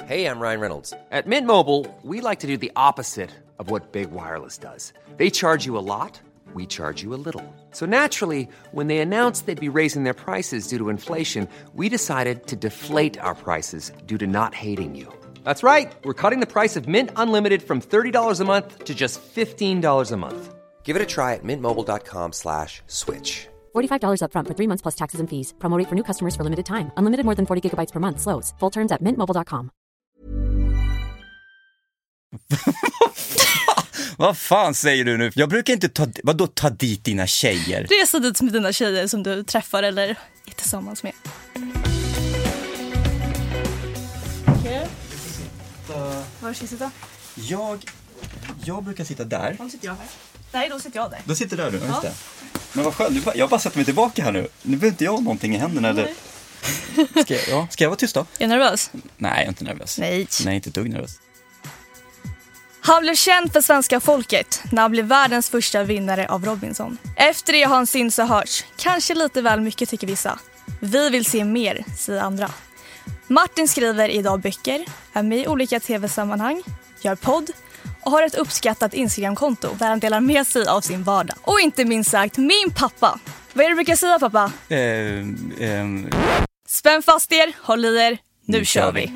Hey, I'm Ryan Reynolds. At Mint Mobile, we like to do the opposite of what Big Wireless does. They charge you a lot, we charge you a little. So naturally, when they announced they'd be raising their prices due to inflation, we decided to deflate our prices due to not hating you. That's right. We're cutting the price of Mint Unlimited from $30 a month to just $15 a month. Give it a try at mintmobile.com/switch. $45 up front for 3 months plus taxes and fees. Promo rate for new customers for limited time. Unlimited more than 40 gigabytes per month. Slows full terms at mintmobile.com. Vad fan säger du nu? Jag brukar inte ta dit dina tjejer. Resa dit med dina tjejer som du träffar eller är tillsammans med. Okej. Var ska jag sitta? Jag brukar sitta där. Då sitter jag här. Nej, då sitter jag där. Då sitter där du, just det. Men vad skönt, jag bara sätter mig tillbaka här nu. Nu behöver inte jag någonting i händerna. Eller... Ska jag vara tyst då? Är du nervös? Nej, jag är inte nervös. Nej, inte ett dugg nervös. Han blev känd för svenska folket när han blev världens första vinnare av Robinson. Efter det har han synts och hörts. Kanske lite väl mycket tycker vissa. Vi vill se mer, säger andra. Martin skriver idag böcker, är med i olika tv-sammanhang, gör podd och har ett uppskattat Instagram-konto där han delar med sig av sin vardag. Och inte minst sagt, min pappa. Vad är det du brukar säga, pappa? Spänn fast er, håll i er, nu kör vi.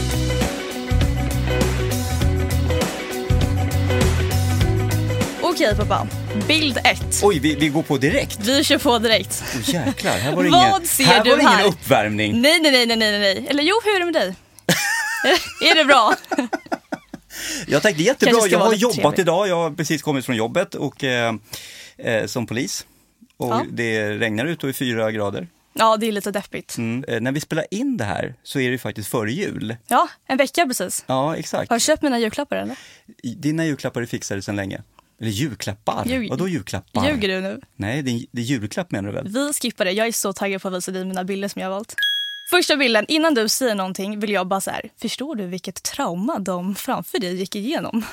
Okej, pappa. Bild 1. Oj, vi går på direkt. Vi kör på direkt. Jäklar, här var det Vad ser du här? Ingen uppvärmning. Nej. Eller jo, hur är det med dig? Är det bra? Jag tänkte jättebra. Jag har jobbat idag. Jag har precis kommit från jobbet och som polis. Och det regnar ut och är 4 grader. Ja, det är lite deppigt. När vi spelar in det här så är det faktiskt före jul. Ja, en vecka precis. Ja, exakt. Har du köpt mina julklappar eller? Dina julklappar är fixade sedan länge. Eller julklappar? Vadå julklappar? Ljuger du nu? Nej, det är julklapp menar du väl? Vi skippar det. Jag är så taggad på att visa dig mina bilder som jag har valt. Första bilden, innan du säger någonting vill jag bara så här. Förstår du vilket trauma de framför dig gick igenom?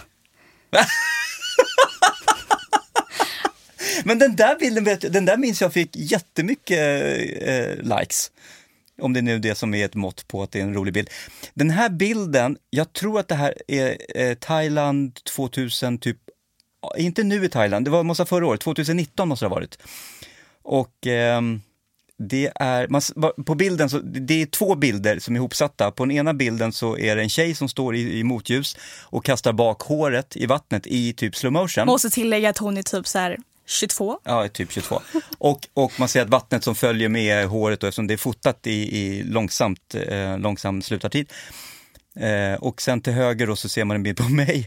Men den där bilden, den där minns jag fick jättemycket likes. Om det är nu det som är ett mått på att det är en rolig bild. Den här bilden, jag tror att det här är Thailand 2000 typ. Inte nu i Thailand, det måste förra året, 2019 måste det ha varit. Och det är, på bilden så, det är 2 bilder som är ihopsatta. På den ena bilden så är det en tjej som står i motljus och kastar bak håret i vattnet i typ slow motion. Måste tillägga att hon är typ så här 22. Ja, typ 22. Och man ser att vattnet som följer med håret, och eftersom det är fotat i långsam slutartid. Och sen till höger då så ser man en bild på mig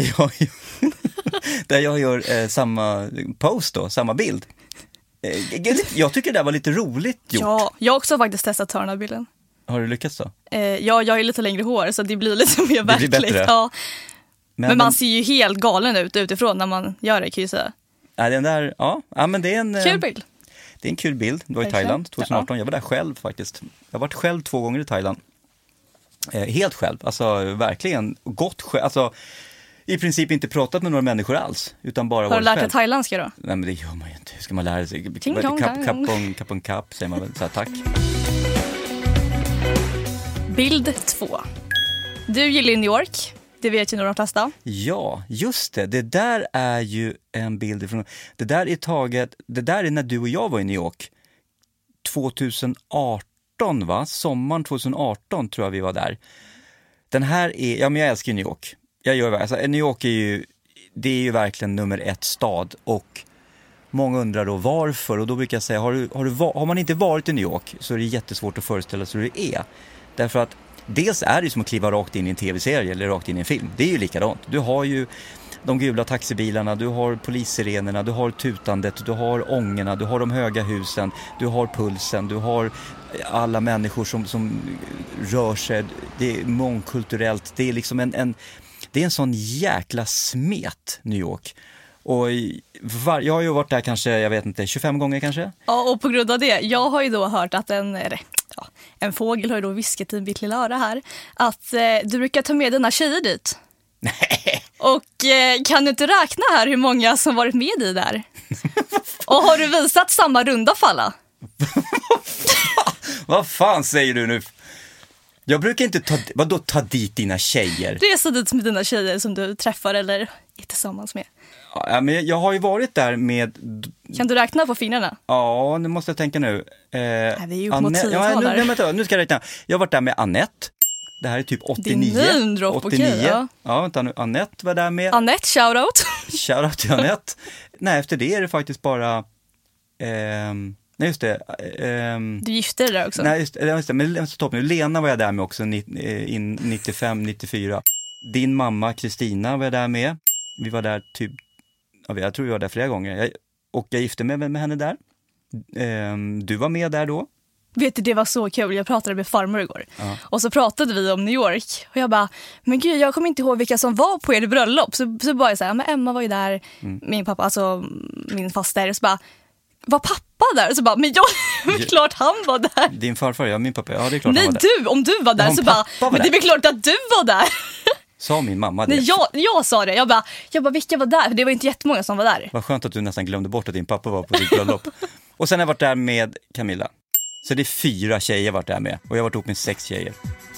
där jag gör samma post då, samma bild. Jag tycker det där var lite roligt gjort. Ja, jag har också faktiskt testat att ta den här bilden. Har du lyckats då? Ja, jag har lite längre hår så det blir lite mer verkligt. Det blir bättre. Ja. Men man ser ju helt galen ut utifrån när man gör det, kan jag säga. Ja, den där, ja men det är en kul bild. Det är en kul bild. Det var i Thailand 2018. Jag var där själv faktiskt. Jag har varit själv 2 gånger i Thailand. Helt själv, alltså verkligen gått själv, alltså i princip inte pratat med några människor alls, utan bara varit själv. Har du lärt dig thailändska då? Nej, men det gör man ju inte. Hur ska man lära sig? Kapp, säger man väl så här, tack. Bild 2. Du gillar New York, det vet ju nog de flesta. Ja, just det. Det där är ju en bild från, det där är när du och jag var i New York 2018. Va? Sommaren 2018 tror jag vi var där. Den här är, ja men jag älskar New York. New York det är ju verkligen nummer 1 stad, och många undrar då varför, och då brukar jag säga, har man inte varit i New York så är det jättesvårt att föreställa sig hur det är. Därför att dels är det som att kliva rakt in i en tv-serie eller rakt in i en film. Det är ju likadant. Du har ju de gula taxibilarna, du har polissirenerna, du har tutandet, du har ångorna, du har de höga husen, du har pulsen, du har alla människor som rör sig. Det är mångkulturellt. Det är liksom det är en sån jäkla smet, New York. Och jag har ju varit där kanske, jag vet inte, 25 gånger kanske. Ja, och på grund av det, jag har ju då hört att en fågel har ju då viskat i mitt lilla öra här, att du brukar ta med dina tjejer dit. Nej. Och kan du inte räkna här hur många som varit med dig där? Och har du visat samma runda för alla? Vad fan säger du nu? Jag brukar inte ta dit dina tjejer? Resa dit med dina tjejer som du träffar eller är tillsammans med. Ja, men jag har ju varit där med... Kan du räkna på fingrarna? Ja, nu måste jag tänka nu. Vi är ju upp mot 10-tal nu ska jag räkna. Jag har varit där med Annette. Det här är typ 89. Din namedrop, 89. Okej, ja. Ja, vänta nu. Annette var där med. Annette, shoutout. Shoutout till Annette. Nej, efter det är det faktiskt bara... nej, just det. Du gifte dig där också. Nej, just det. Men stopp nu. Lena var jag där med också 95-94. Din mamma Kristina var jag där med. Vi var där typ... Jag tror vi var där flera gånger. Jag gifte mig med henne där. Du var med där då. Vet du, det var så kul. Jag pratade med farmor igår. Ja. Och så pratade vi om New York. Och jag bara, men gud, jag kommer inte ihåg vilka som var på er bröllop. Så bara jag säger, men Emma var ju där. Min pappa, alltså min faster. Så bara, var pappa där? Så bara, men klart han var där. Din farfar, ja, min pappa. Ja, det är klart. Nej, han var där. om du var där så bara, men det är väl klart att du var där. Sa min mamma det? Nej, jag sa det. Jag bara, vilka var där? För det var inte jättemånga som var där. Vad skönt att du nästan glömde bort att din pappa var på ditt bröllop. Och sen har jag varit där med Camilla. Så det är 4 tjejer jag varit där med. Och jag har varit ihop med 6 tjejer.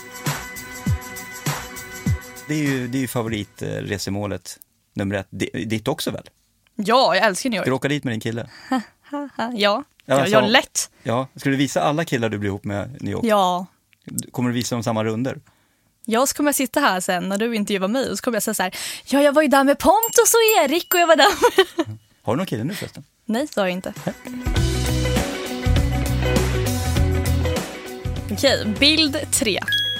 Det är ju favoritresemålet nummer 1. Ditt också väl? Ja, jag älskar New York. Ska du åka dit med din kille? Ja, jag lätt. Ja, ska du visa alla killar du blir ihop med New York? Ja. Kommer du visa dem samma runder? Jag kommer att sitta här sen när du intervjuar mig och så kommer jag säga så här, ja, jag var ju där med Pontus och Erik och jag var där med... Har du någon kille nu förresten? Nej, så har jag inte. Okej, bild 3.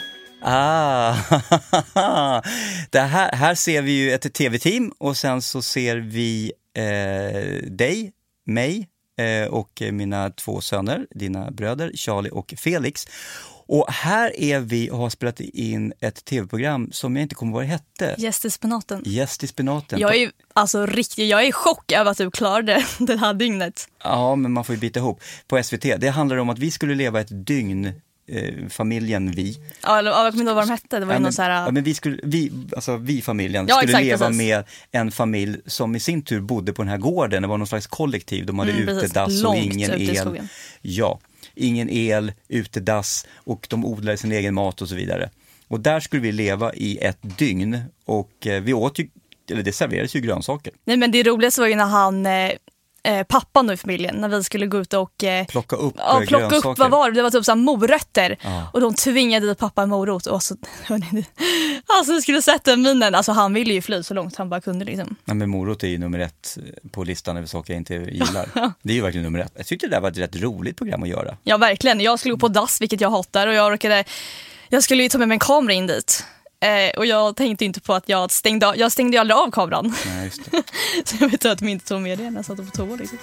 Det här ser vi ju ett tv-team och sen så ser vi dig, mig och mina 2 söner, dina bröder Charlie och Felix. Och här är vi och har spelat in ett tv-program som jag inte kommer ihåg vad det hette. Gäst i spenaten. Gäst i spenaten. Jag är jag är i chock över att du klarade det här dygnet. Ja, men man får ju bita ihop. På SVT, det handlar om att vi skulle leva ett dygn, familjen vi. Ja, jag kommer inte ihåg vad de hette. Det var ju någon så här... Ja, men vi familjen ja, skulle exakt, leva precis. med en familj som i sin tur bodde på den här gården. Det var någon slags kollektiv. De hade utedass och ingen el. Ja, ingen el, utedass och de odlade sin egen mat och så vidare. Och där skulle vi leva i ett dygn och vi åt ju, eller det serverades ju grönsaker. Nej, men det roligaste var ju när han... pappan i familjen, när vi skulle gå ut och plocka upp grönsaker. Vad var det? Det var typ så här morötter. Ja. Och de tvingade dit pappa en morot. Och så, alltså du skulle sett den minen. Alltså han ville ju fly så långt han bara kunde liksom. Nej, men morot är ju nummer 1 på listan över saker jag inte gillar. Det är ju verkligen nummer 1. Jag tyckte det där var ett rätt roligt program att göra. Ja, verkligen. Jag skulle gå på dass, vilket jag hatar. Och jag skulle ju ta med mig en kamera in dit. Och jag tänkte inte på att jag stängde aldrig av kameran. Nej, just det. Så jag vet att de inte tog med det när jag satt på toa liksom.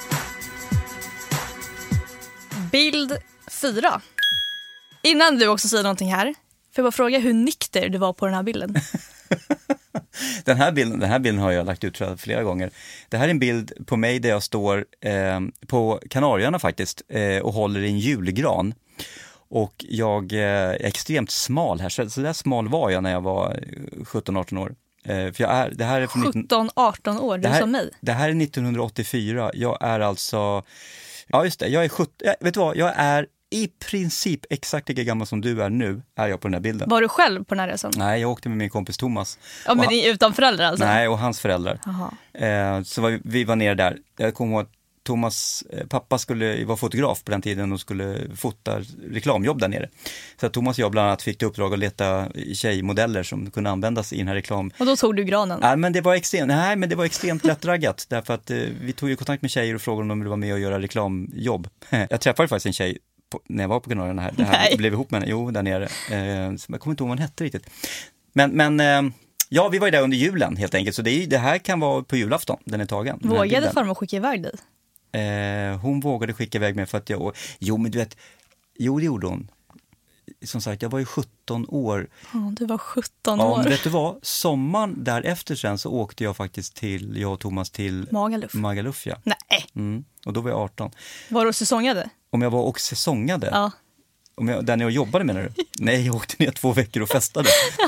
Bild 4. Innan du också säger någonting här, får jag bara fråga hur nykter du var på den här bilden? Den här bilden har jag lagt ut flera gånger. Det här är en bild på mig där jag står på Kanarieöarna faktiskt och håller i en julgran. Och jag är extremt smal här, så där smal var jag när jag var 17-18 år. För det här är 17-18 år, du som mig. Det här är 1984, jag är alltså, ja just det, jag är 17, vet du vad, jag är i princip exakt lika gammal som du är nu, är jag på den här bilden. Var du själv på den här resan? Nej, jag åkte med min kompis Thomas. Ja, men utan föräldrar alltså? Nej, och hans föräldrar. Så vi var nere där, jag kommer ihåg att Thomas pappa skulle vara fotograf på den tiden och skulle fota reklamjobb där nere. Så att Thomas och jag bland annat fick det uppdrag att leta tjejmodeller som kunde användas i den här reklam. Och då tog du granen? Nej, men det var extremt lättraggat därför att vi tog ju kontakt med tjejer och frågade om de ville vara med och göra reklamjobb. Jag träffade faktiskt en tjej när jag var på Kanarierna här. Det här blev ihop med henne, där nere. Jag kommer inte ihåg vad hon hette riktigt. Men ja, vi var ju där under julen helt enkelt. Så det här kan vara på julafton, den är tagen. Vågade farmor skicka iväg dig? Hon vågade skicka iväg mig för att men du vet, det gjorde hon. Som sagt, jag var ju 17 år. Du var 17 år. Ja, men vet du vad? Sommaren därefter sen så åkte jag faktiskt jag och Thomas till Magaluf, ja. Nej. Och då var jag 18. Var du säsongade? Om jag var och säsongade? Ja. Där när jag jobbade menar du? Nej, jag åkte ner 2 veckor och festade.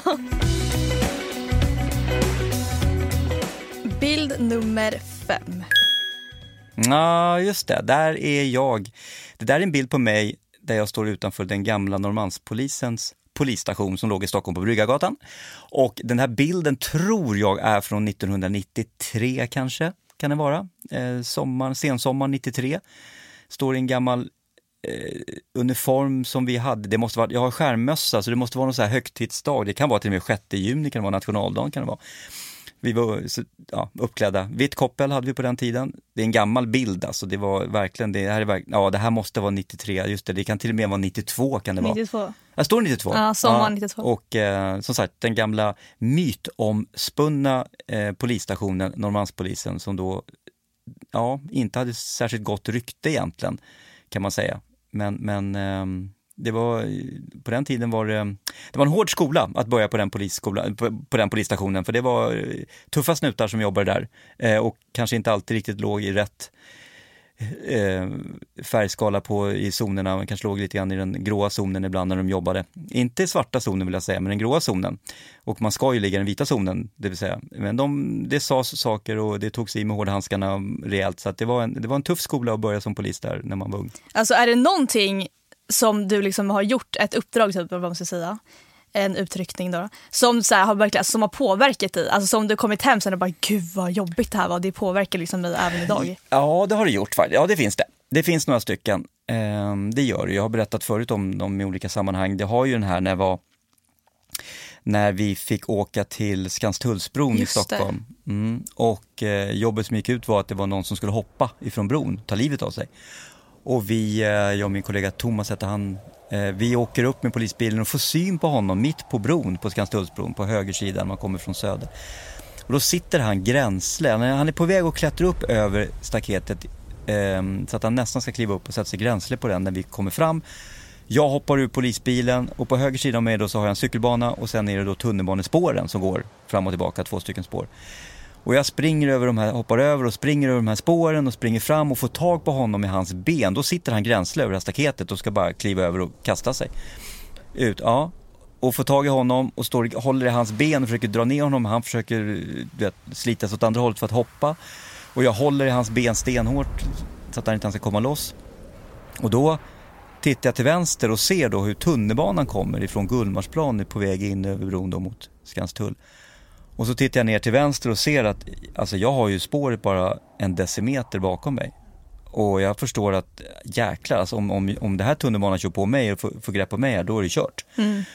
Bild nummer 5. Ja, just det. Där är jag. Det där är en bild på mig där jag står utanför den gamla Norrmalmspolisens polisstation som låg i Stockholm på Bryggargatan. Och den här bilden tror jag är från 1993 kanske, kan det vara. Sensommar 93. Står i en gammal uniform som vi hade. Det måste vara, jag har skärmmössa så det måste vara någon så här högtidsdag. Det kan vara till och med 6 juni, kan det vara nationaldagen, kan det vara. Vi var uppklädda. Vitt koppel hade vi på den tiden. Det är en gammal bild alltså. Det var verkligen, det här måste vara 93. Just det kan till och med vara 92 kan det vara. 92. Jag står 92. Ja, sommar 92. Och som sagt, den gamla mytomspunna polisstationen, Norrmalmspolisen, som då inte hade särskilt gott rykte egentligen, kan man säga. Men det var, på den tiden var det var en hård skola att börja på den på den polisstationen, för det var tuffa snutar som jobbade där och kanske inte alltid riktigt låg i rätt färgskala i zonerna. Man kanske låg lite grann i den gråa zonen ibland när de jobbade. Inte i svarta zonen vill jag säga, men den gråa zonen. Och man ska ju ligga i den vita zonen, det vill säga. Men det sades saker och det togs i med hårdhandskarna rejält. Så att det var en tuff skola att börja som polis där när man var ung. Alltså är det någonting som du liksom har gjort, ett uppdrag typ, vad man ska säga, en utryckning då, som så här, som har påverkat dig, alltså som du kommit hem sen och bara, gud vad jobbigt det här var, det påverkar liksom mig även idag? Ja, det har det gjort faktiskt. Ja, det finns det. Det finns några stycken. Det gör det. Jag har berättat förut om dem i olika sammanhang. Det har ju den här när vi fick åka till Skanstullsbron i Stockholm. Och jobbet som gick ut var att det var någon som skulle hoppa ifrån bron, ta livet av sig. Och jag och min kollega Thomas heter han, vi åker upp med polisbilen och får syn på honom mitt på bron, på Skanstullsbron, på högersidan, man kommer från söder. Och då sitter han gränsle, han är på väg att klättra upp över staketet så att han nästan ska kliva upp och sätta sig gränsle på den när vi kommer fram. Jag hoppar ur polisbilen och på höger sida av mig då så har jag en cykelbana och sen är det då tunnelbanespåren som går fram och tillbaka, 2 stycken spår. Och jag springer över de här, hoppar över och springer över de här spåren och springer fram och får tag på honom i hans ben. Då sitter han gränsle över det här staketet och ska bara kliva över och kasta sig ut. Ja. Och får tag i honom och håller i hans ben och försöker dra ner honom. Han försöker slita sig åt andra hållet för att hoppa. Och jag håller i hans ben stenhårt så att han inte ska komma loss. Och då tittar jag till vänster och ser då hur tunnelbanan kommer ifrån Gullmarsplan på väg in över bron då mot Skanstull. Och så tittar jag ner till vänster och ser att alltså jag har ju spåret bara 1 decimeter bakom mig. Och jag förstår att jäklar, alltså om det här tunnelbanan kör på mig och får grepp på mig här, då är det kört.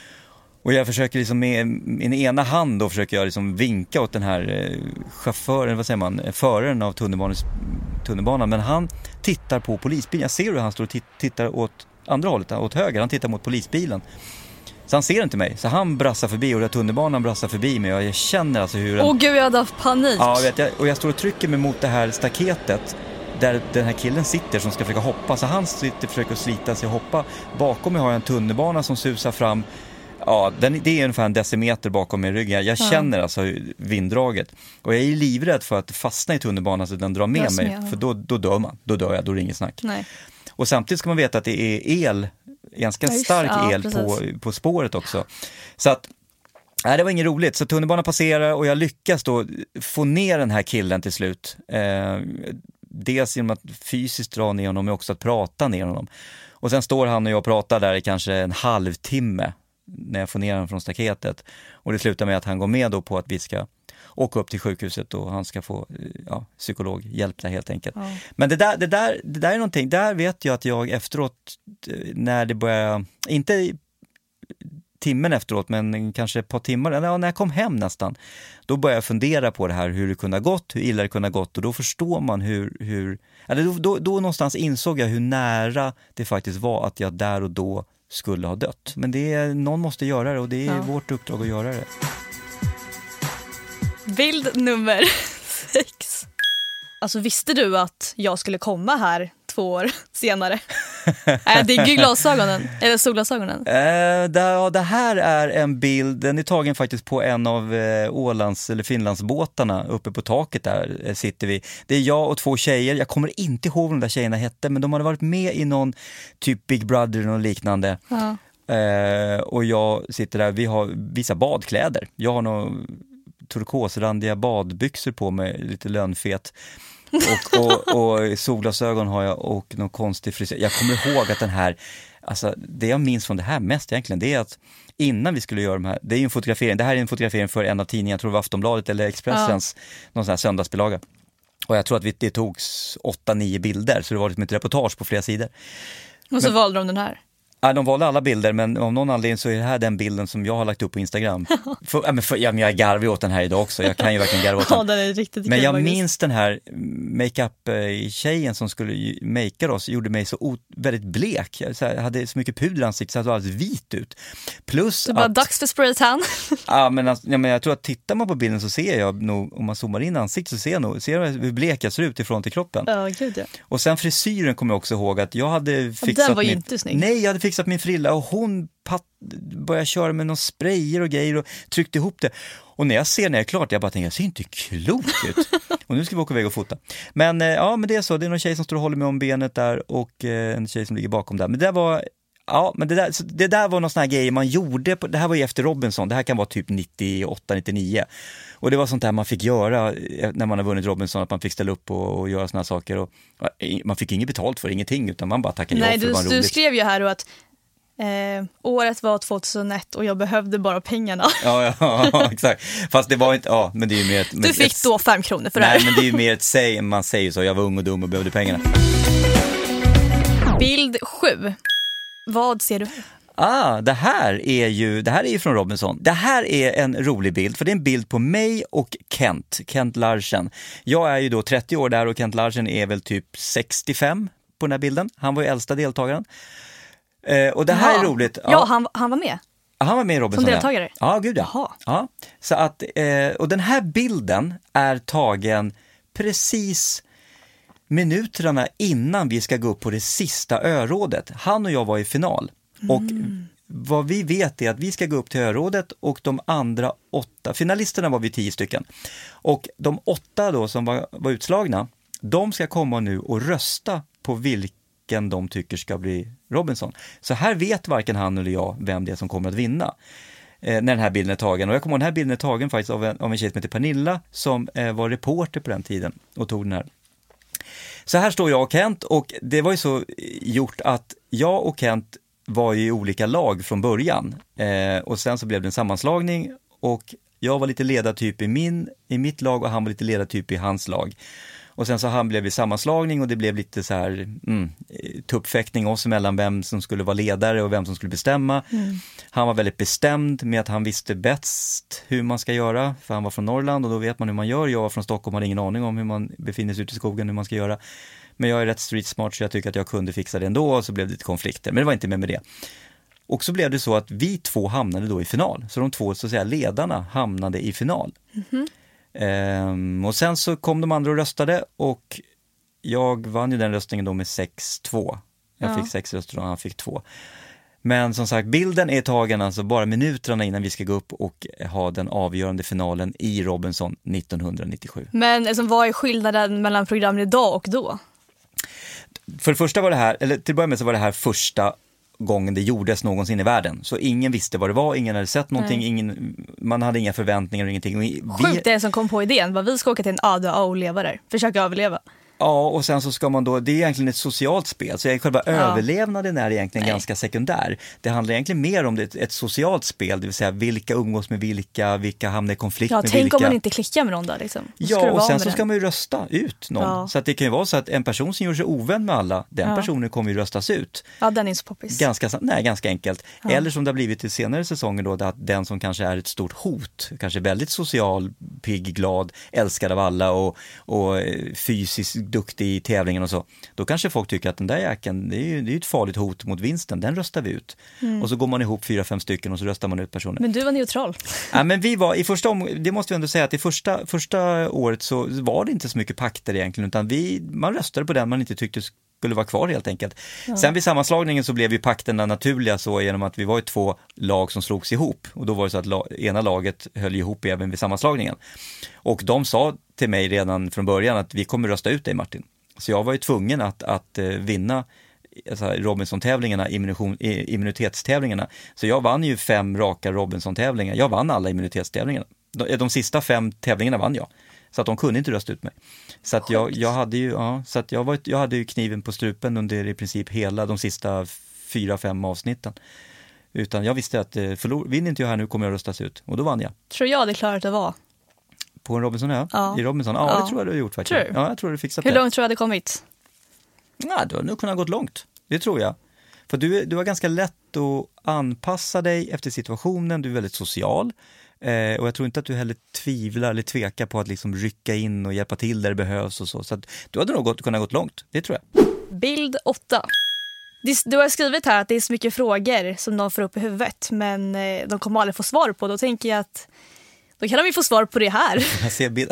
Och jag försöker liksom med min ena hand då försöker jag liksom vinka åt den här chauffören, vad säger man, föraren av tunnelbanan. Men han tittar på polisbilen. Jag ser hur han står och tittar åt andra hållet, åt höger. Han tittar mot polisbilen. Så han ser inte mig. Så han brassar förbi och tunnelbanan brassar förbi mig. Och jag känner alltså hur... Åh gud, jag hade haft panik. Ja, och jag står och trycker mig mot det här staketet där den här killen sitter som ska försöka hoppa. Så han försöker slita sig och hoppa. Bakom mig har jag en tunnelbana som susar fram. Ja, det är ungefär 1 decimeter bakom mig i ryggen. Jag känner alltså vinddraget. Och jag är livrädd för att fastna i tunnelbanan så den drar med mig. För då dör man. Då dör jag, då ringer snack. Nej. Och samtidigt ska man veta att det är el, ganska stark el på spåret också. Så att, det var inget roligt. Så tunnelbanan passerar och jag lyckas då få ner den här killen till slut. Dels genom att fysiskt dra ner honom men också att prata ner honom. Och sen står han och jag pratar där i kanske en halvtimme när jag får ner honom från staketet. Och det slutar med att han går med då på att vi ska åka upp till sjukhuset och han ska få psykologhjälp där helt enkelt. Ja. Men det där är någonting, där vet jag att jag efteråt när det börjar, inte timmen efteråt men kanske ett par timmar, eller när jag kom hem nästan, då började jag fundera på det här, hur det kunde ha gått, hur illa det kunde ha gått, och då förstår man då någonstans insåg jag hur nära det faktiskt var att jag där och då skulle ha dött. Men någon måste göra det och det är vårt uppdrag att göra det. Bild nummer 6. Alltså visste du att jag skulle komma här 2 år senare? Det är glasögonen, eller solglasögonen. Det här är en bild, den är tagen faktiskt på en av Ålands eller Finlandsbåtarna. Uppe på taket där sitter vi. Det är jag och 2 tjejer, jag kommer inte ihåg vad de där tjejerna hette, men de hade varit med i någon typ Big Brother och liknande. Ja. Och jag sitter där, vi har vissa badkläder. Jag har någon turkosrandiga badbyxor på mig, lite lönfet. Och solglasögon har jag och någon konstig frisyr. Jag kommer ihåg att den här Alltså det jag minns från det här mest egentligen, det är att innan vi skulle göra de här, det är ju en fotografering, det här är en fotografering för en av tidningarna, jag tror det var Aftonbladet eller Expressens någon sån här söndagsbilaga. Och jag tror att det togs 8-9 bilder, så det var liksom ett reportage på flera sidor. Och så valde de den här. Ja, de valde alla bilder, men av någon anledning så är det här den bilden som jag har lagt upp på Instagram. Jag är garvig åt den här idag också, jag kan ju verkligen garva åt den. Ja, den är riktigt men jag faktiskt. minns den här makeup-tjejen som skulle makea oss, gjorde mig så väldigt blek. Jag hade så mycket puder i ansiktet så att det var alldeles vit ut. Plus det var dags för spraytan. men jag tror att tittar man på bilden så ser jag nog, om man zoomar in ansiktet så ser jag hur blek jag ser ut ifrån till kroppen. Ja, gud ja. Och sen frisyren kommer jag också ihåg att jag hade fixat den var ju inte snygg. Nej, jag hade fixat min frilla och hon började köra med någon sprayer och grejer och tryckte ihop det. Och när jag är klart, jag bara tänker, jag ser inte klok ut. Och nu ska vi åka iväg och fota. Men men det är så, det är någon tjej som står och håller mig om benet där och en tjej som ligger bakom där. Men det var, det där var någon sån här grej man gjorde, det här var ju efter Robinson, det här kan vara typ 98-99. Och det var sånt där man fick göra när man har vunnit Robinson, att man fick ställa upp och göra såna här saker. Och man fick inget betalt för ingenting, utan man bara tackade ja för det var roligt. Du skrev ju här då att året var 2001 och jag behövde bara pengarna. Ja, exakt. Fast det var inte, men det är ju mer du fick då 5 kronor för det här. Nej, men det är ju mer ett säg, man säger så, jag var ung och dum och behövde pengarna. Bild 7. Vad ser du? Det här är ju från Robinson. Det här är en rolig bild, för det är en bild på mig och Kent Larsen. Jag är ju då 30 år där och Kent Larsen är väl typ 65 på den här bilden. Han var ju äldsta deltagaren. Och det här är roligt. Ja, han var med. Han var med i Robinson. Som deltagare? Ja, gud ja. Jaha. Ja. Så att, och den här bilden är tagen precis minuterna innan vi ska gå upp på det sista örådet. Han och jag var i final. Och vad vi vet är att vi ska gå upp till örådet och de andra 8, finalisterna var vi 10 stycken. Och de 8 då som var utslagna, de ska komma nu och rösta på vilken de tycker ska bli Robinson. Så här vet varken han eller jag vem det är som kommer att vinna när den här bilden är tagen. Och jag kommer ihåg den här bilden är tagen faktiskt av en tjej som heter Pernilla som var reporter på den tiden och tog den här. Så här står jag och Kent, och det var ju så gjort att jag och Kent var i olika lag från början. Och sen så blev det en sammanslagning och jag var lite ledartyp i mitt lag och han var lite ledartyp i hans lag. Och sen så blev vi sammanslagning och det blev lite så här tuppfäktning oss emellan vem som skulle vara ledare och vem som skulle bestämma. Han var väldigt bestämd med att han visste bäst hur man ska göra, för han var från Norrland och då vet man hur man gör. Jag var från Stockholm och hade ingen aning om hur man befinner sig ute i skogen, hur man ska göra. Men jag är rätt street smart så jag tycker att jag kunde fixa det ändå, och så blev det lite konflikter. Men det var inte med det. Och så blev det så att vi 2 hamnade då i final. Så de 2 så att säga ledarna hamnade i final. Och sen så kom de andra och röstade och jag vann ju den röstningen då med 6-2. Jag fick 6 röster och han fick 2. Men som sagt, bilden är tagen alltså bara minuterna innan vi ska gå upp och ha den avgörande finalen i Robinson 1997. Men alltså, vad är skillnaden mellan programmen idag och då? För det första var det här, eller till att börja med så var det här första gången det gjordes någonsin i världen. Så ingen visste vad det var, ingen hade sett någonting, man hade inga förväntningar och ingenting. Sjukt det som kom på idén, vad vi ska åka till en öde och leva där, försöka överleva. Ja, och sen så ska man då, det är egentligen ett socialt spel, så själva överlevnaden är egentligen ganska sekundär. Det handlar egentligen mer om ett socialt spel, det vill säga vilka umgås med vilka hamnar i konflikt med vilka. Ja, tänk om man inte klickar med någon där liksom. Ja, och sen så ska man ju rösta ut någon. Ja. Så att det kan ju vara så att en person som gör sig ovän med alla, den personen kommer ju röstas ut. Ja, den är så poppis. Ganska enkelt. Ja. Eller som det har blivit i senare säsonger då, att den som kanske är ett stort hot, kanske väldigt social, pigg, glad, älskad av alla och fysiskt duktig i tävlingen och så, då kanske folk tycker att den där jäkeln, det är ju ett farligt hot mot vinsten, den röstar vi ut. Och så går man ihop 4-5 stycken och så röstar man ut personer. Men du var neutral. Ja, men vi var, det måste vi ändå säga att i första året så var det inte så mycket pakter egentligen, utan man röstade på den man inte tyckte skulle vara kvar helt enkelt. Ja. Sen vid sammanslagningen så blev ju pakterna naturliga så genom att vi var ju 2 lag som slogs ihop, och då var det så att ena laget höll ihop även vid sammanslagningen. Och de sa till mig redan från början att vi kommer rösta ut dig, Martin. Så jag var ju tvungen att vinna Robinson-tävlingarna, immunitetstävlingarna. Så jag vann ju 5 raka Robinson-tävlingar. Jag vann alla immunitetstävlingarna. De sista 5 tävlingarna vann jag. Så att de kunde inte rösta ut mig. Så att jag hade ju kniven på strupen under i princip hela de sista 4-5 avsnitten. Utan jag visste att vinner inte jag här nu kommer jag röstas ut. Och då vann jag. Tror jag det klarat att vara. På en Robinson, ja. I Robinson? Ja, det tror jag du har gjort faktiskt. Tror. Ja, jag tror du fixat det. Hur långt tror jag det kommit? Ja, du har nog kunnat gått långt. Det tror jag. För du har ganska lätt att anpassa dig efter situationen. Du är väldigt social. Och jag tror inte att du heller tvivlar eller tvekar på att liksom rycka in och hjälpa till där det behövs och så. Så att du hade nog kunnat gått långt. Det tror jag. Bild 8. Du har skrivit här att det är så mycket frågor som de får upp i huvudet. Men de kommer aldrig få svar på. Då tänker jag att då kan de ju få svar på det här. Jag ser bild.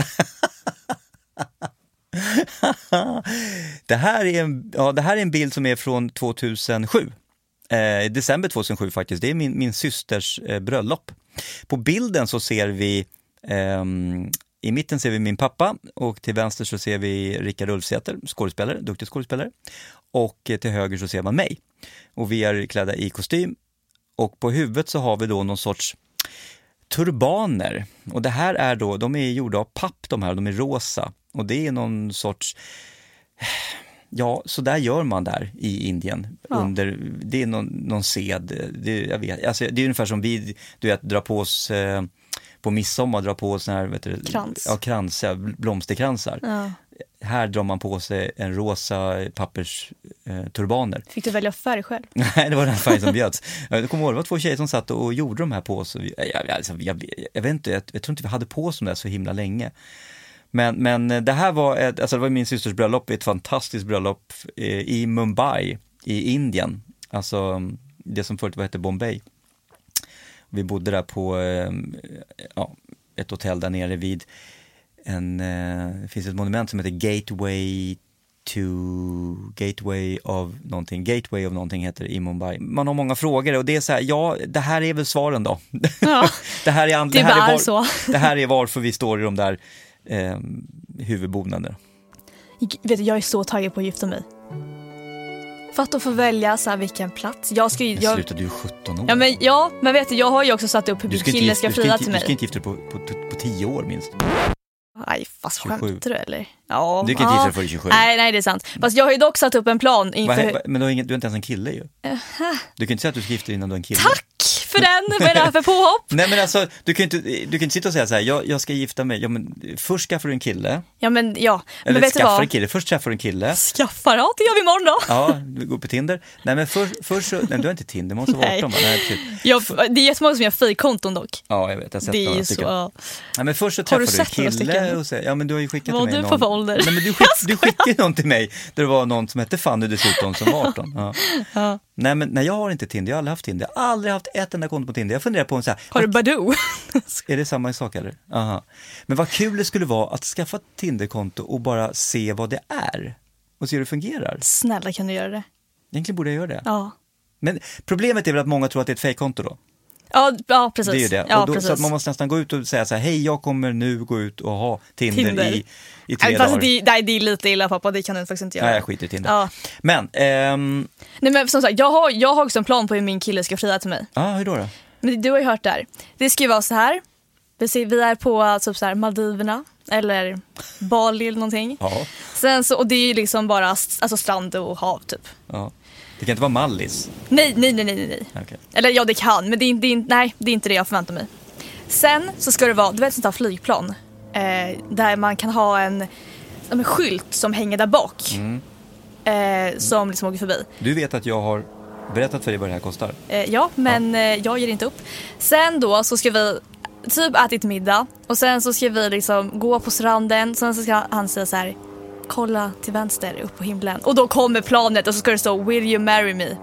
Det här är en bild som är från 2007. December 2007 faktiskt. Det är min systers bröllop. På bilden så ser vi i mitten ser vi min pappa och till vänster så ser vi Rickard Ulfsäter, skådespelare, duktig skådespelare. Och till höger så ser man mig. Och vi är klädda i kostym. Och på huvudet så har vi då någon sorts turbaner. Och det här är då, de är gjorda av papp de här, de är rosa. Och det är någon sorts, ja, så där gör man där i Indien. Ja. Det är någon sed, jag vet, alltså, det är ungefär som vi, du vet, drar på oss på midsommar, drar på oss sån här, vet du, krans, blomsterkransar. Ja. Här drar man på sig en rosa pappersturbaner. Fick du välja färg själv? Nej, det var den färg som bjöds. Jag kommer ihåg, det var 2 tjejer som satt och gjorde de här på oss. Jag vet inte, jag tror inte vi hade på oss de där så himla länge. Men det här var, det var min systers bröllop, ett fantastiskt bröllop i Mumbai i Indien. Alltså det som förut hette Bombay. Vi bodde där på ett hotell där nere vid det finns ett monument som heter Gateway of någonting heter det i Mumbai. Man har många frågor och det är så här, ja, det här är väl svaren då. Ja, det här är varför vi står i de där huvudbonader. Vet du, jag är så taggad på att gifta mig. För att få välja så här vilken plats. Slutar du 17 år? Men vet du, jag har ju också satt upp hur killen ska fria till mig. Du ska inte gifta dig på 10 år minst. Nej, fast skämtar du eller? Ja. Du kan inte gifta dig för 27. Nej, det är sant. Fast jag har ju dock satt upp en plan inför... Men du är inte ens en kille ju. Du kan inte säga att du ska gifta dig innan du är en kille. Tack för den! Vad är det här för påhopp? Nej, men alltså, du kan inte sitta och säga så här, jag ska gifta mig. Ja, men först skaffar du en kille. Ja, men ja. Eller vet skaffar en kille. Först träffar du en kille. Skaffar? Ja, det gör vi imorgon då. Ja, du går på Tinder. Nej, men först så... Nej, du har inte Tinder, måste vara 18. Det är jättemånga som gör fejkkonton dock. Ja, jag vet. Jag har sett det är så... Nej, men först så träffar du en kille och säger, ja, men du har ju skickat till mig någon. Vad du på ålder? Nej, men du skickade någon till mig där det var någon som hette Fanny dessutom som var 18. Ja. Ja. Nej, men jag har inte Tinder. Jag har aldrig haft Tinder. Jag har aldrig haft ett enda konto på Tinder. Jag funderar på en så här... Har du Badoo? Är det samma sak eller? Aha. Men vad kul det skulle vara att skaffa Tinder-konto och bara se vad det är. Och se hur det fungerar. Snälla, kan du göra det? Egentligen borde jag göra det. Ja. Men problemet är väl att många tror att det är ett fejkkonto då. Ja, precis. Det är ju det. Ja, och då, så att man måste nästan gå ut och säga så här, hej, jag kommer nu gå ut och ha Tinder. i 3 dagar. Det är lite illa, pappa, det kan du faktiskt inte göra. Nej, jag skiter i Tinder. Ja. Men, nej, men som sagt, jag har också en plan på hur min kille ska fria till mig. Ja, hur då? Men du har ju hört där. Det ska ju vara så här. Vi är på typ så här Maldiverna eller Bali eller någonting. Ja. Sen så, och det är ju liksom bara alltså strand och hav typ. Ja. Det kan inte vara Mallis. Nej. Okay. Eller ja, det kan, men det är inte det jag förväntar mig. Sen så ska det vara, du vet, sånt här flygplan där man kan ha en skylt som hänger där bak. Som liksom åker förbi. Du vet att jag har berättat för dig vad det här kostar. Ja, men jag ger inte upp. Sen då så ska vi typ ätit middag och sen så ska vi liksom gå på stranden. Sen så ska han säga så här: kolla till vänster upp på himlen. Och då kommer planet och så ska det stå Will you marry me?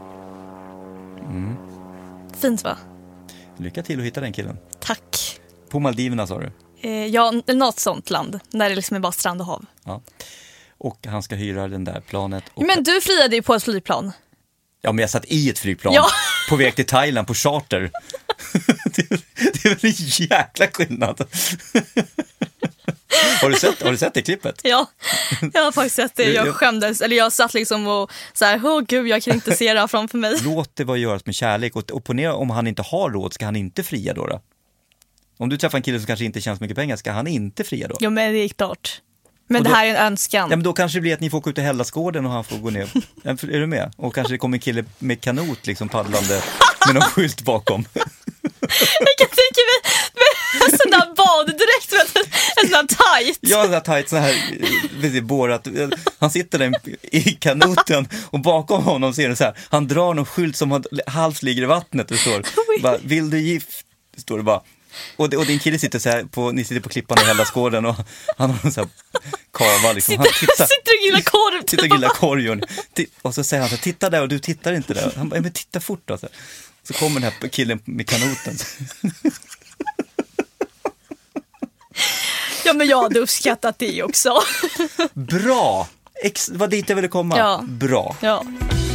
Fint, va? Lycka till att hitta den killen. Tack. På Maldiverna sa du? Ja, något sånt land där det liksom är bara strand och hav. Ja. Och han ska hyra den där planet. Men du friade ju på ett flygplan. Ja, men jag satt i ett flygplan på väg till Thailand på charter. Det är väl en jäkla skillnad. Har du sett det klippet? Ja, jag har faktiskt sett det. Jag skämdes, eller jag satt liksom och så här, åh gud, jag kan inte se det här framför mig. Låt det vara göras med kärlek och ponera om han inte har råd, ska han inte fria då? Om du träffar en kille som kanske inte tjänar så mycket pengar, ska han inte fria då? Jo, men det är klart. Men och det då, här är en önskan. Ja, men då kanske det blir att ni får åka ut till Hällagården och han får gå ner. Är du med? Och kanske det kommer en kille med kanot liksom paddlande med någon skylt bakom. Jag kan tänka mig med en sån där baddräkt med en sån där tight. Ja, en sån där tight, sån här borrat. Han sitter där i kanoten och bakom honom ser du så här, han drar någon skylt som halvt ligger i vattnet. Det står bara, vill du gift? Det står det bara. Och din kille sitter så här ni sitter på klippan i Hällagården och han har en sån här kava liksom. Han sitter och gillar korv. Sitter och gillar korv. Och så säger han så här, titta där och du tittar inte där. Han bara, men titta fort då. Så kommer den här killen med kanoten. Ja, men jag hade uppskattat det också. Bra! Vad dit jag ville komma. Ja. Bra. Ja.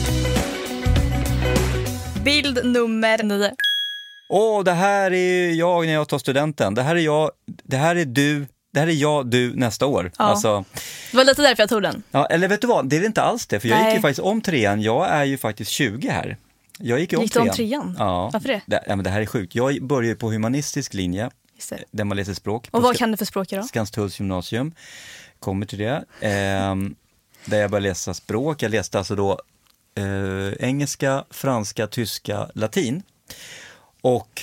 Bild nummer 9. Det här är jag när jag tar studenten. Det här är jag, det här är du, det här är jag, du nästa år. Ja. Alltså, Det var lite därför jag tog den. ja, eller vet du vad, det är inte alls det. För jag gick ju faktiskt om 3:an. Jag är ju faktiskt 20 här. Jag gick ju om 3:an. Ja. Varför det? Men det här är sjukt. Jag började på humanistisk linje. Just det. Där man läser språk. Och vad kan du för språk då? Skanstulls gymnasium. Kommer till det. Där jag började läsa språk. Jag läste alltså då engelska, franska, tyska, latin. Och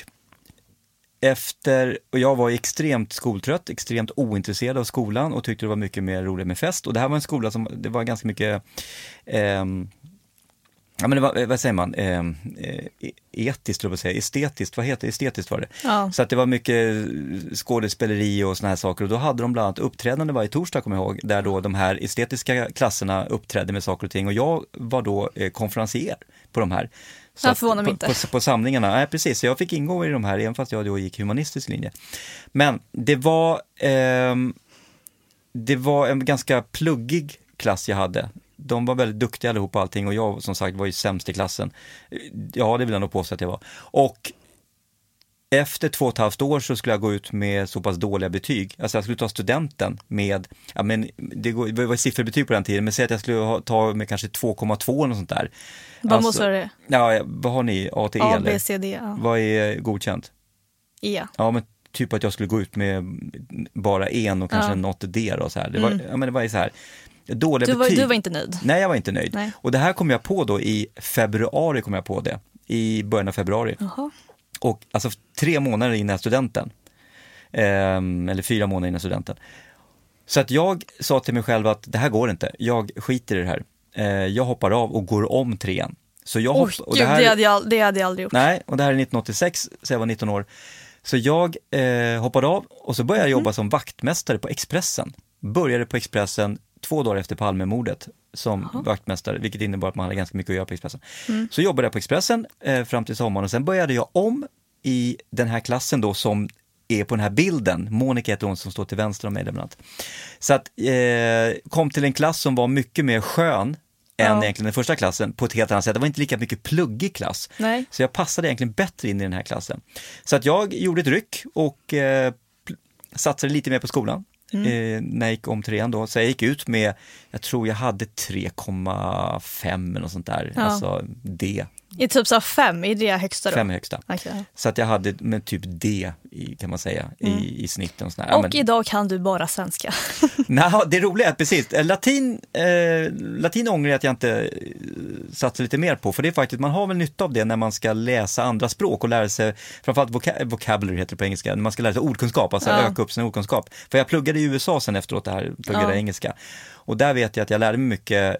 jag var extremt skoltrött, extremt ointresserad av skolan och tyckte det var mycket mer roligt med fest. Och det här var en skola som, det var ganska mycket ja, men det var, vad säger man, etiskt, tror jag säga, estetiskt, vad heter det? Estetiskt var det. Ja. Så att det var mycket skådespeleri och såna här saker, och då hade de bland annat uppträdande varje torsdag, kommer jag ihåg, där då de här estetiska klasserna uppträdde med saker och ting, och jag var då konferencier på de här. Så jag förvånar mig inte. På samlingarna, nej precis, så jag fick ingå i de här, även fast jag då gick humanistisk linje. Men det var en ganska pluggig klass jag hade. De var väldigt duktiga allihop på allting, och jag som sagt var ju sämst i klassen. Ja, det vill jag nog påstå att jag var. Och efter 2,5 år så skulle jag gå ut med så pass dåliga betyg. Alltså jag skulle ta studenten med, ja men det var sifferbetyg på den tiden, men säg att jag skulle ta med kanske 2,2 eller något sånt där. Vad måste det? Ja, vad har ni? A till E? A, eller? B, C, D. Ja. Vad är godkänt? E. Ja, men typ att jag skulle gå ut med bara en och kanske något D och så här. Det var, ja, men det var ju så här. Dåliga betyg. Du var inte nöjd? Nej, jag var inte nöjd. Nej. Och det här kom jag på då i februari, kom jag på det. I början av februari. Jaha. Och alltså 3 månader innan studenten. Eller 4 månader innan studenten. Så att jag sa till mig själv att det här går inte. Jag skiter i det här. Jag hoppar av och går om 3:an. Så jag det hade jag aldrig gjort. Nej, och det här är 1986, så jag var 19 år. Så jag hoppade av och så började jag jobba som vaktmästare på Expressen. Började på Expressen 2 dagar efter Palmemordet som vaktmästare, vilket innebar att man hade ganska mycket att göra på Expressen. Så jobbade jag på Expressen fram till sommaren, och sen började jag om i den här klassen då som är på den här bilden. Monica heter hon som står till vänster om mig bland annat. Så att kom till en klass som var mycket mer skön än egentligen den första klassen på ett helt annat sätt. Det var inte lika mycket pluggig klass. Nej. Så jag passade egentligen bättre in i den här klassen. Så att jag gjorde ett ryck och satsade lite mer på skolan. När jag gick om 3:an då. Så jag gick ut med, jag tror jag hade 3,5 eller sånt där. Alltså D. I typ så 5, är det högsta då? 5 högsta. Okay. Så att jag hade med typ D kan man säga i snitten. Och sån och idag kan du bara svenska. Nej, det roliga är precis. Latin ångrar jag att jag inte satsar lite mer på. För det är faktiskt, man har väl nytta av det när man ska läsa andra språk och lära sig, framförallt vocabulary heter det på engelska, när man ska lära sig ordkunskap, alltså öka upp sin ordkunskap. För jag pluggade i USA sen efteråt det här, pluggade engelska. Och där vet jag att jag lärde mig mycket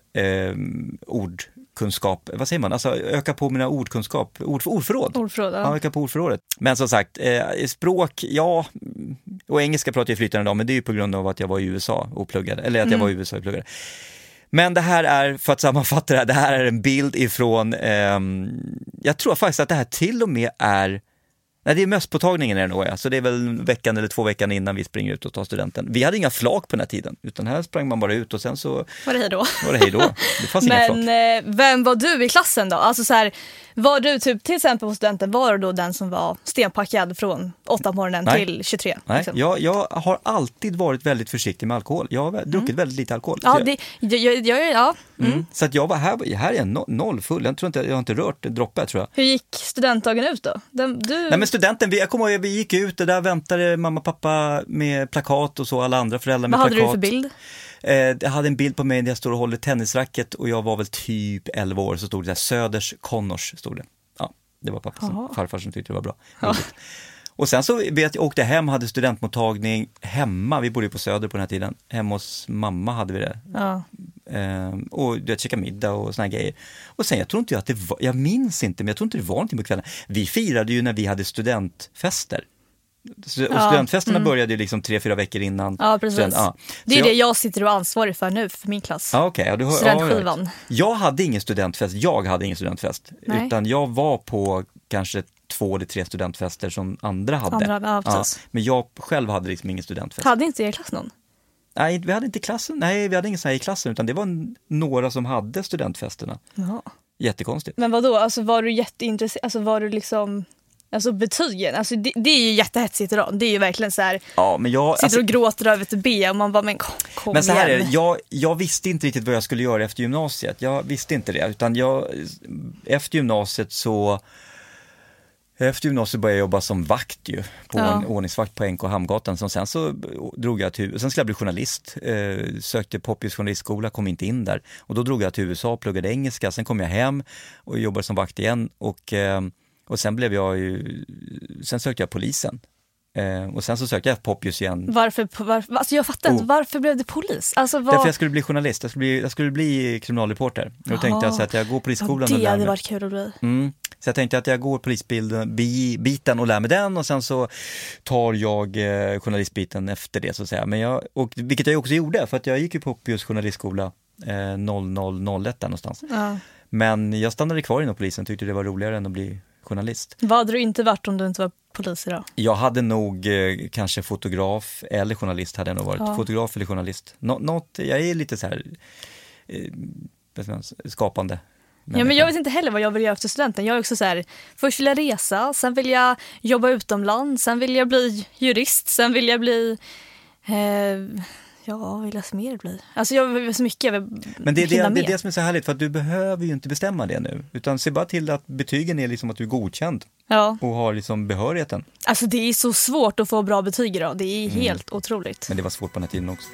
ordkunskap, vad säger man? Alltså öka på mina ordkunskap, ordförråd. Ja, öka på ordförrådet. Men som sagt, språk, ja, och engelska pratar jag flytande idag, men det är ju på grund av att jag var i USA och pluggade, eller att jag var i USA och pluggade. Men det här är, för att sammanfatta det här är en bild ifrån, jag tror faktiskt att det här till och med är, nej, det är mösspåtagningen är det nog, så det är väl veckan eller 2 veckor innan vi springer ut och tar studenten. Vi hade inga flak på den här tiden, utan här sprang man bara ut och sen så var det hej då. Det fanns inga flak. Men vem var du i klassen då? Alltså så här, var du typ, till exempel på studenten, var du då den som var stenpackad från 8 på morgonen till 23? Nej, liksom? jag har alltid varit väldigt försiktig med alkohol. Jag har druckit väldigt lite alkohol. Ja, Så att jag var här är jag noll full. Jag tror inte, jag har inte rört en droppe, tror jag. Hur gick studentdagen ut då? Nej, men studenten, jag kommer ihåg, vi gick ut och där väntade mamma och pappa med plakat och så, alla andra föräldrar med Vad plakat. hade du för bild? Jag hade en bild på mig där jag står och håller tennisracket och jag var väl typ 11 år, så stod det där Söders Connors, stod det. Ja, det var pappa som, farfar som tyckte det var bra. Och sen så vet jag åkte hem, hade studentmottagning hemma, vi bodde ju på Söder på den här tiden, hemma hos mamma hade vi det. Ja. Och jag käkade middag och såna här grejer. Och sen jag tror inte att det var, jag minns inte, men jag tror inte det var någonting på kvällen. Vi firade ju när vi hade studentfester. Och studentfesterna började ju liksom 3-4 veckor innan. Ja, precis. Det är det jag sitter och ansvarig för nu, för min klass. Ja, okej. Ja, studentskivan. Ja, jag hade ingen studentfest, Nej. utan jag var på kanske 2 eller 3 studentfester som andra hade. Ja, precis. Men jag själv hade liksom ingen studentfest. Hade inte er klass någon? Nej, vi hade inte klassen. Nej, vi hade ingen sån här i klassen, utan det var några som hade studentfesterna. Jaha. Jättekonstigt. Men vadå, alltså var du jätteintresserad, alltså var du liksom, alltså betygen, alltså det är ju jättehetsigt idag, det är ju verkligen så här, ja, men jag sitter och gråter över ett B och man bara, men kom men så här igen. är det, jag visste inte riktigt vad jag skulle göra efter gymnasiet. Jag visste inte det, utan efter gymnasiet började jag jobba som vakt ju, på en ordningsvakt på NK Hamngatan. Sen så drog jag till, sen skulle jag bli journalist, sökte Poppius journalistskola, kom inte in där. Och då drog jag till USA, pluggade engelska, sen kom jag hem och jobbade som vakt igen. Och sen blev sen sökte jag polisen. Och sen så sökte jag Poppius igen. Varför alltså jag fattar inte, varför blev det polis? Alltså Därför jag skulle bli journalist, jag skulle bli kriminalreporter. Då tänkte jag så att jag går polisskolan. Det hade varit kul att bli. Så jag tänkte att jag går polisbiten och lär mig den, och sen så tar jag journalistbiten efter det, så att säga. Vilket jag också gjorde, för att jag gick ju på Poppius journalistskola 0001 där någonstans. Ja. Men jag stannade kvar inom polisen, tyckte det var roligare än att bli journalist. Vad hade du inte varit om du inte var polis idag? Jag hade nog kanske fotograf eller journalist hade jag nog varit. Ja. Fotograf eller journalist. Jag är lite så här skapande. Ja, men jag vet inte heller vad jag vill göra efter studenten. Jag är också så här, först vill jag resa, sen vill jag jobba utomlands, sen vill jag bli jurist, sen vill jag bli vad vill jag mer bli? Alltså jag vill så mycket. Men det är det som är så härligt, för att du behöver ju inte bestämma det nu, utan se bara till att betygen är liksom att du är godkänd och har liksom behörigheten. Alltså det är så svårt att få bra betyg idag, det är helt otroligt. Men det var svårt på den här tiden också.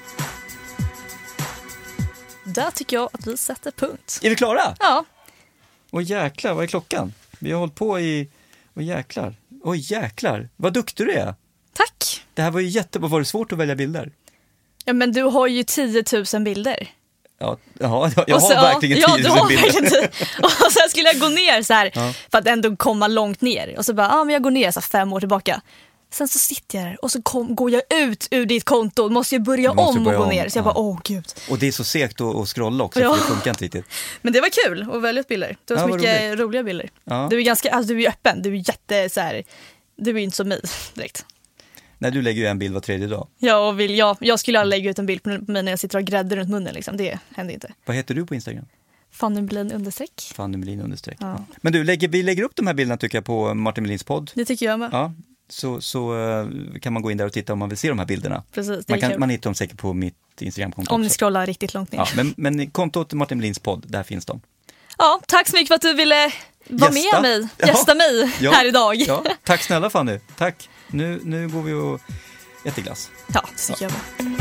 Där tycker jag att vi sätter punkt. Är vi klara? Ja. Åh jäklar, vad är klockan? Vi har hållit på i... Åh jäklar, vad duktig du är. Tack. Det här var ju jättebra. Var det svårt att välja bilder? Ja, men du har ju 10 000 bilder. Ja, jag har verkligen 10 000 bilder. Och sen skulle jag gå ner så här, för att ändå komma långt ner. Och så bara, men jag går ner så 5 år tillbaka. Sen så sitter jag där och så går jag ut ur ditt konto. Måste jag börja om och gå ner. Så jag bara, gud. Och det är så segt att scrolla också, för det funkar inte riktigt. Men det var kul att välja ut bilder. Det var så mycket roliga bilder. Ja. Du är ganska, alltså du är öppen. Du är jätte så här, du är inte som mig direkt. Nej, du lägger ju en bild var 3:e dag. Ja, och jag skulle aldrig lägga ut en bild på mig när jag sitter och gräddar runt munnen liksom. Det händer inte. Vad heter du på Instagram? Fanny Melin _ Fanny Melin _ ja. Men du, vi lägger upp de här bilderna tycker jag på Martin Melins podd. Det tycker jag med. Ja, så kan man gå in där och titta om man vill se de här bilderna. Precis, man hittar dem säkert på mitt Instagramkonto. Om ni scrollar riktigt långt ner. Ja, men kontot Martin Melins podd, där finns de. Ja, tack så mycket för att du ville vara med mig, gästa mig här idag. Ja, tack snälla Fanny, tack. Nu går vi och äter glass. Ja, det tycker jag med.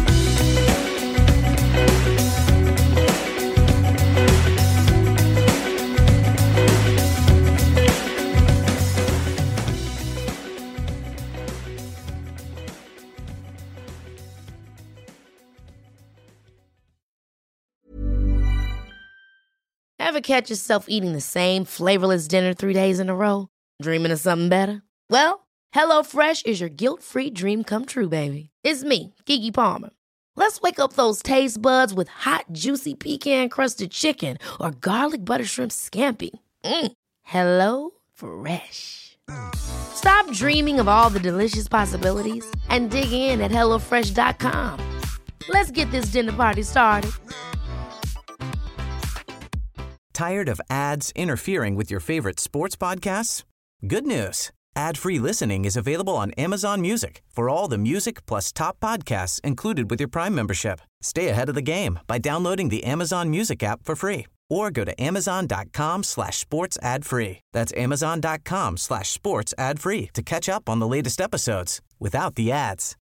Ever catch yourself eating the same flavorless dinner 3 days in a row? Dreaming of something better? Well, HelloFresh is your guilt-free dream come true, baby. It's me, Keke Palmer. Let's wake up those taste buds with hot, juicy pecan-crusted chicken or garlic butter shrimp scampi. Hello Fresh. Stop dreaming of all the delicious possibilities and dig in at HelloFresh.com. Let's get this dinner party started. Tired of ads interfering with your favorite sports podcasts? Good news. Ad-free listening is available on Amazon Music for all the music plus top podcasts included with your Prime membership. Stay ahead of the game by downloading the Amazon Music app for free or go to amazon.com/sports ad free. That's amazon.com/sports ad free to catch up on the latest episodes without the ads.